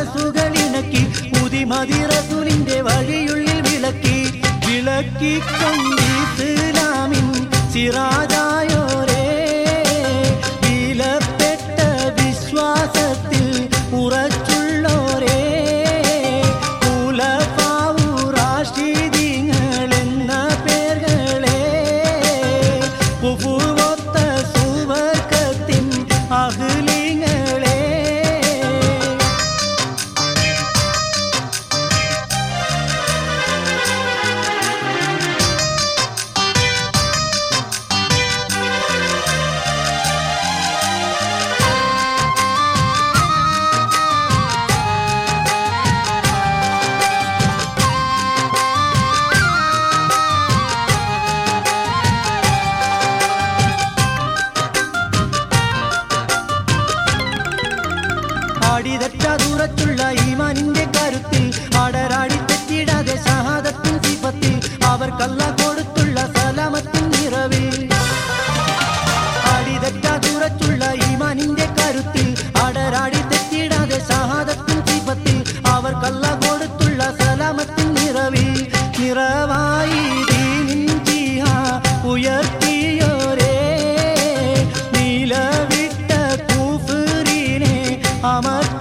മനസ്സുകളിണക്കി പുതിമതി റസൂലിന്റെ വഴിയുള്ളിൽ വിളക്കിക്കൊണ്ട് ഇസ്ലാമിൻ സിറാജായോരേ വിലപ്പെട്ട വിശ്വാസത്തിൽ ഉറച്ചുള്ളോരേ ഖുലഫാഉ റാഷിദീങ്ങൾ എന്ന പേരുകളെ കുഫുവൊത്ത സുവർഗത്തിൻ അഹ്ലിങ്ങളെ ദൂരത്തുള്ള ഈമാനിന്റെ കരുത്തിൽ അടരാടി തെറ്റിടാതെ ഷഹാദത്തിൻ സിഫത്തിൽ അവർക്കല്ല കൊടുത്തുള്ള സലാമത്തിൻ നിറവിൽ ദൂരത്തുള്ള ഈമാനിന്റെ കരുത്തിൽ അടരാടി തെറ്റിടാതെ ഷഹാദത്തിൻ സിഫത്തിൽ അവർക്കല്ല കൊടുത്തുള്ള സലാമത്തിൻ നിറവായി ദീനിൻ ജിഹാദ് ഉയർത്തിയോരേ നീലവിട്ട കുഫ്രിനെ അമർത്തി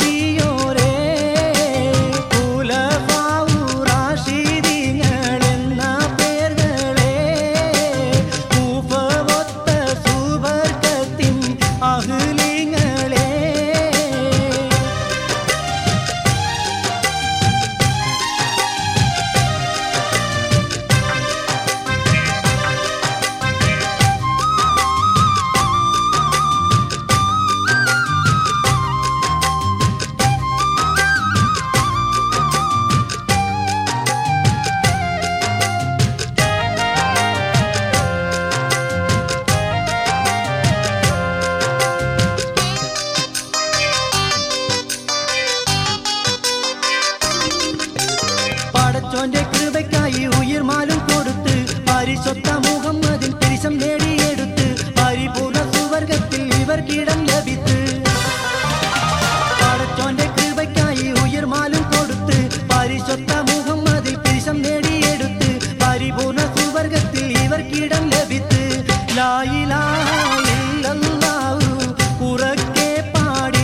പടച്ചോന്റെ കൃപയ്ക്കായി ഉയർമാലും കൊടുത്ത് പരിശുദ്ധ മുഹമ്മദിൻ തിരിശം നേടിയെടുത്ത് പരിപൂർണ സുവർഗത്തിൽ ഇവർക്കിടം ലഭിത്ത് പടച്ചോന്റെ കൃപയ്ക്കായി ഉയർമാലും കൊടുത്ത് പരിശുദ്ധ മുഹമ്മദിൽ തിരിശം നേടിയെടുത്ത് പരിപൂർണ സുവർഗത്തിൽ ഇവർക്കിടം ലഭിത്ത് ലാ ഇലാഹ ഇല്ലല്ലാഹു ഉറക്കെ പാടി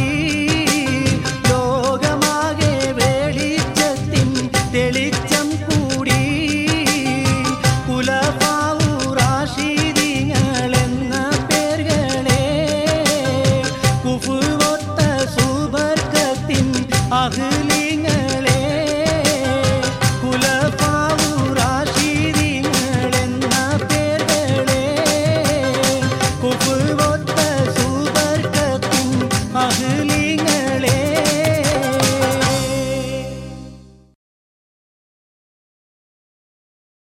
ലോകമാകെ വെളിച്ചത്തിൻ തെളിച്ചം കൂടി ഖുലഫാഉ റാഷിദീങ്ങൾ എന്ന പേരുകളെ കുഫുവൊത്ത സുവർഗത്തിൻ അഹ്ലി